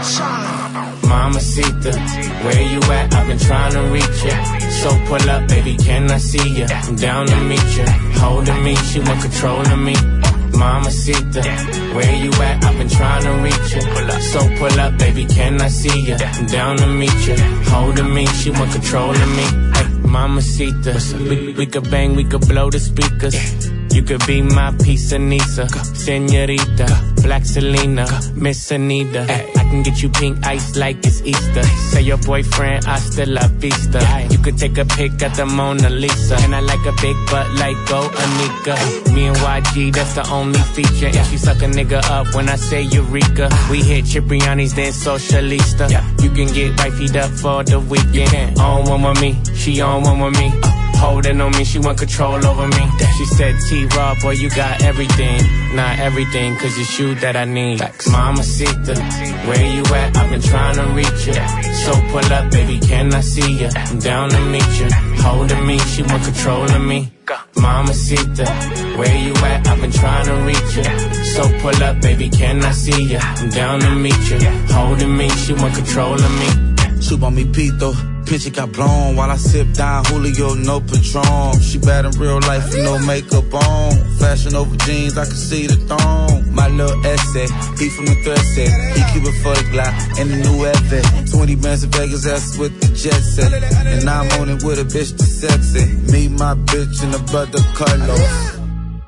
Mamacita, where you at? I've been trying to reach ya. So pull up, baby, can I see ya? I'm down to meet ya. Holding me, she want control of me. Mamacita, where you at? I've been trying to reach ya. So pull up, baby, can I see ya? I'm down to meet ya. Holding me, she want control of me. Hey, Mamacita, we could bang, we could blow the speakers. You could be my piece of Nisa, Senorita, Black Selena, Miss Anita. I can get you pink ice like it's Easter. Say your boyfriend, hasta la vista. You could take a pic at the Mona Lisa. And I like a big butt like Go Anika. Me and YG, that's the only feature. And she suck a nigga up when I say Eureka. We hit Cipriani's, then Socialista. You can get wifey'd up for the weekend. On one with me, she on one with me. Holding on me, she want control over me. She said, T-Raw, boy, you got everything. Not everything, cause it's you that I need. Mamacita, where you at? I've been trying to reach ya. So pull up, baby, can I see ya? I'm down to meet ya. Holding me, she want control of me. Mamacita, where you at? I've been trying to reach ya. So pull up, baby, can I see ya? I'm down to meet ya. Holding me, she want control of me. Soup on me, Pito. Picture got blown while I sip down Julio, no Patron. She bad in real life with no makeup on. Fashion over jeans, I can see the thong. My little essay, he from the thread set. He keep it for the Glock and the new Evan. 20 bands in Vegas, that's with the jet set. And I'm on it with a bitch that's sexy. Me, my bitch, and the brother Carlos.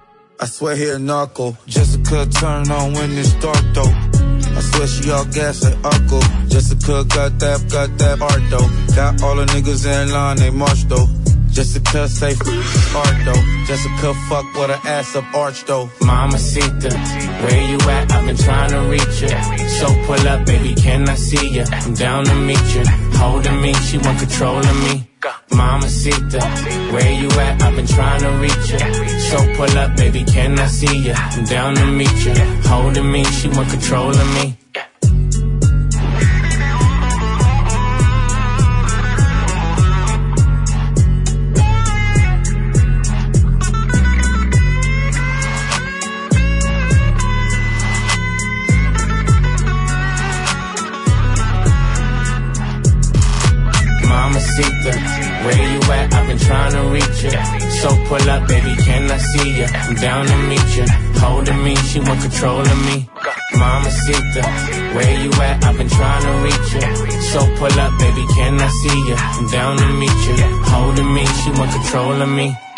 I swear he a narco. Jessica turn on when it's dark though. I swear she all gas like Uncle. Jessica got that art though. Got all the niggas in line, they march though. Jessica say art though. Jessica fuck with her ass up arch though. Mamacita, where you at? I've been trying to reach ya. So pull up, baby, can I see ya? I'm down to meet ya. Holding me, she want control of me. Mamacita, where you at? I've been trying to reach ya. So pull up, baby, can I see ya? I'm down to meet ya. Holding me, she want control of me. Mamacita, where you at? I've been trying to reach ya. So pull up, baby, can I see ya? I'm down to meet ya. Holding me, she want control of me. Mamacita, where you at? I've been trying to reach ya. So pull up, baby, can I see ya? I'm down to meet ya. Holding me, she want control of me.